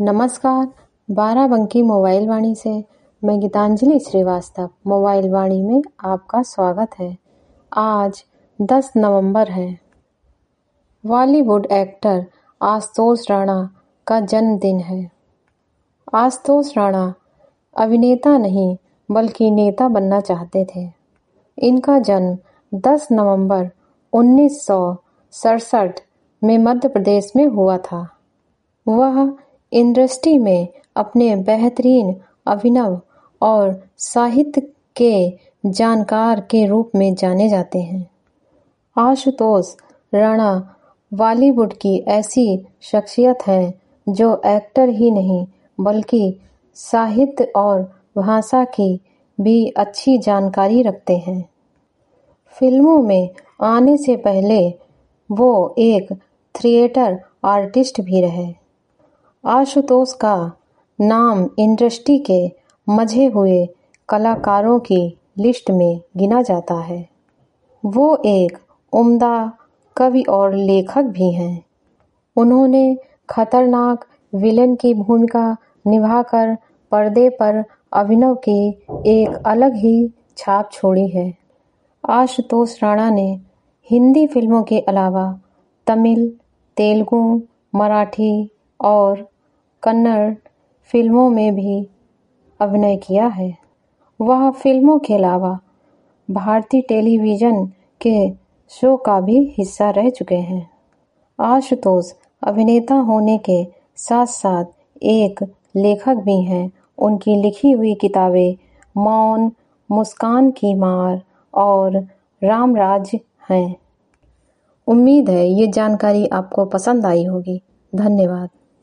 नमस्कार, बाराबंकी मोबाइल वाणी से मैं गीतांजलि श्रीवास्तव मोबाइल वाणी में आपका स्वागत है। आज 10 नवंबर है। बॉलीवुड एक्टर आशुतोष राणा का जन्मदिन है। आशुतोष राणा अभिनेता नहीं बल्कि नेता बनना चाहते थे। इनका जन्म 10 नवंबर 1967 में मध्य प्रदेश में हुआ था। वह इंडस्ट्री में अपने बेहतरीन अभिनय और साहित्य के जानकार के रूप में जाने जाते हैं। आशुतोष राणा बॉलीवुड की ऐसी शख्सियत हैं जो एक्टर ही नहीं बल्कि साहित्य और भाषा की भी अच्छी जानकारी रखते हैं। फिल्मों में आने से पहले वो एक थिएटर आर्टिस्ट भी रहे। आशुतोष का नाम इंडस्ट्री के मझे हुए कलाकारों की लिस्ट में गिना जाता है। वो एक उम्दा कवि और लेखक भी हैं। उन्होंने खतरनाक विलेन की भूमिका निभाकर पर्दे पर अभिनय की एक अलग ही छाप छोड़ी है। आशुतोष राणा ने हिंदी फिल्मों के अलावा तमिल, तेलुगु, मराठी और कन्नड़ फिल्मों में भी अभिनय किया है। वह फिल्मों के अलावा भारतीय टेलीविज़न के शो का भी हिस्सा रह चुके हैं। आशुतोष अभिनेता होने के साथ साथ एक लेखक भी हैं। उनकी लिखी हुई किताबें मौन, मुस्कान की मार और रामराज हैं। उम्मीद है ये जानकारी आपको पसंद आई होगी। धन्यवाद।